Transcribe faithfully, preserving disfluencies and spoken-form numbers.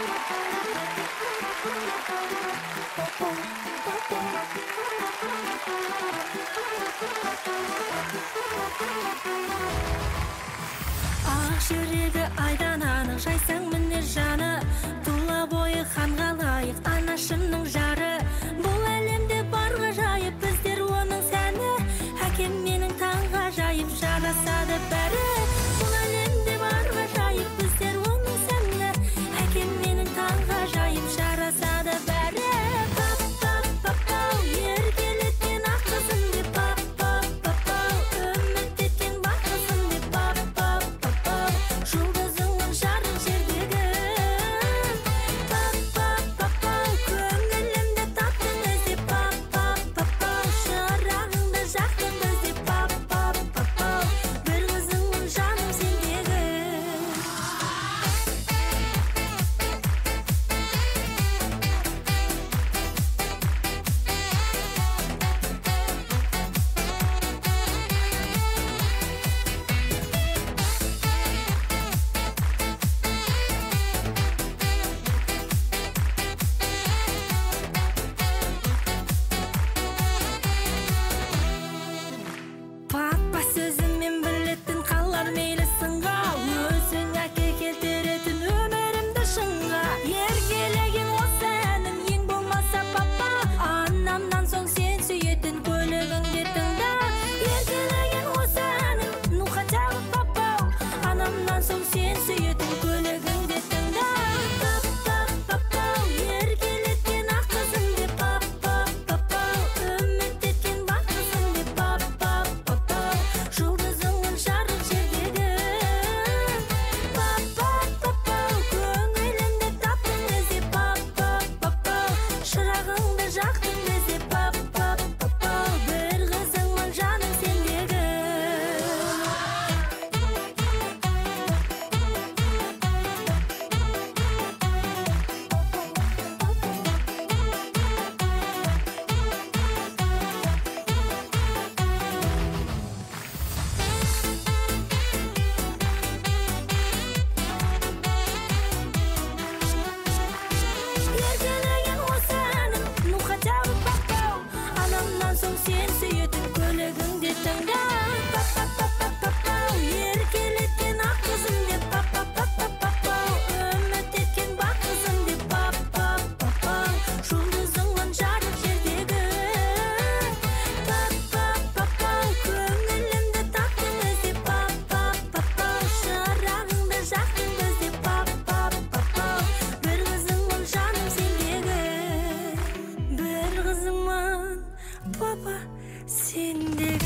Ақ жүрегі айдан анық, жайсаң мінез жаны, тұла бойы ханға лайық, анашымның жары. Бұл әлемде бар ғажайып, біздер оның сәні, әкем менің таңғажайып, жарасады бәрі. Бұл әлемде бар ғажайып, біздер оның сәні, әкем менің таңғажайып, жарасады бәрі. Papa, sendiri.